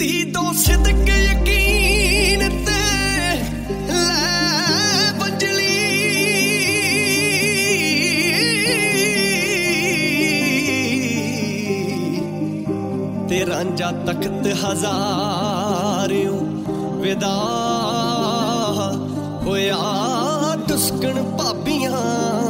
धी तो सिदक यकीन ते लै बंजली ते रांझा तख्त हजारियों विदा होया दुस्कन भाबियां